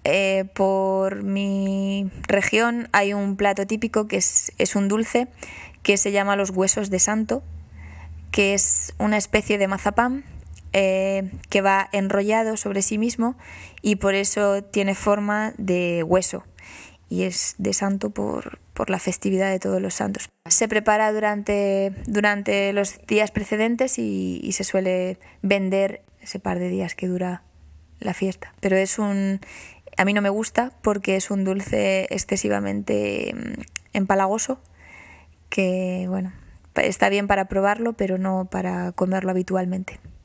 por mi región hay un plato típico que es un dulce que se llama los huesos de santo, que es una especie de mazapán que va enrollado sobre sí mismo y por eso tiene forma de hueso y es de santo por la festividad de todos los santos. Se prepara durante los días precedentes y se suele vender ese par de días que dura la fiesta. Pero a mí no me gusta porque es un dulce excesivamente empalagoso que, bueno, está bien para probarlo, pero no para comerlo habitualmente.